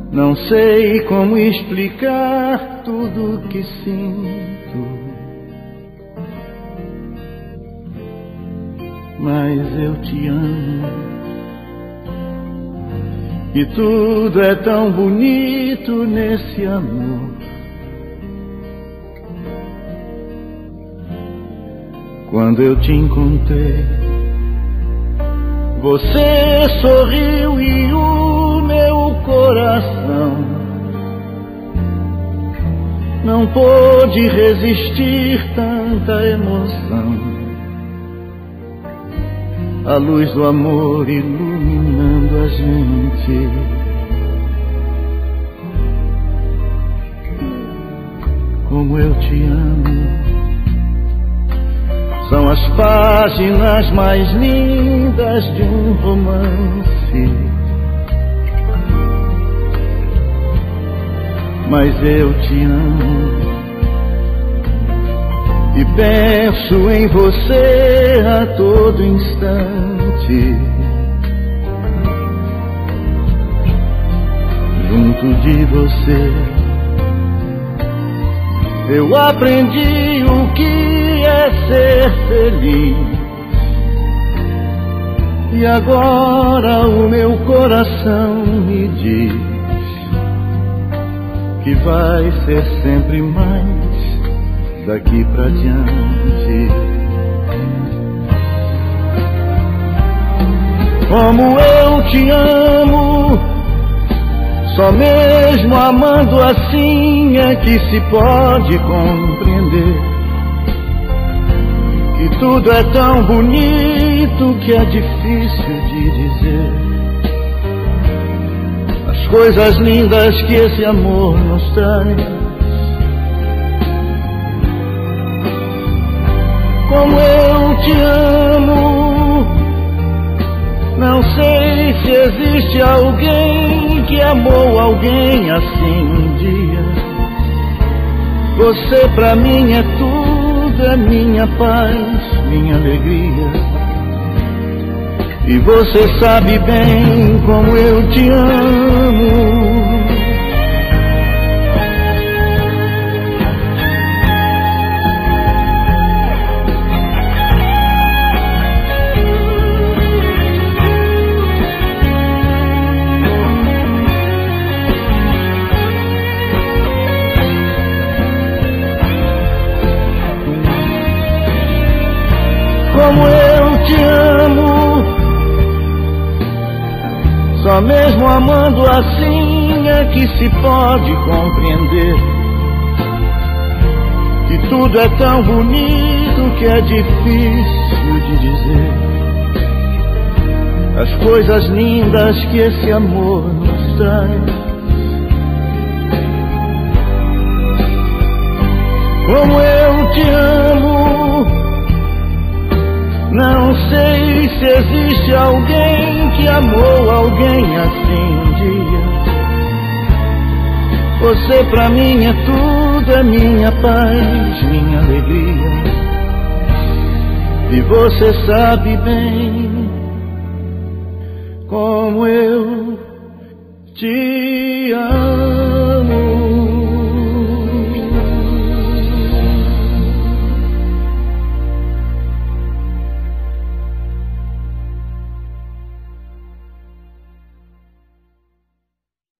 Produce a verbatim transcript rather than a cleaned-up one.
Não sei como explicar tudo o que sinto, mas eu te amo. E tudo é tão bonito nesse amor. Quando eu te encontrei, você sorriu e o meu coração não pôde resistir tanta emoção. A luz do amor iluminando a gente. Como eu te amo. São as páginas mais lindas de um romance. Mas eu te amo e penso em você a todo instante. Junto de você eu aprendi o que é ser feliz. E agora o meu coração me diz que vai ser sempre mais daqui pra diante. Como eu te amo, só mesmo amando assim é que se pode compreender que tudo é tão bonito que é difícil de dizer. As coisas lindas que esse amor nos traz. Como eu te amo, não sei se existe alguém que amou alguém assim um dia. Você pra mim é tudo, é minha paz, minha alegria. E você sabe bem como eu te amo. Como eu te amo, só mesmo amando assim é que se pode compreender que tudo é tão bonito que é difícil de dizer. As coisas lindas que esse amor nos traz. Como eu te amo, não sei se existe alguém que amou alguém assim um dia. Você pra mim é tudo, é minha paz, minha alegria. E você sabe bem como eu te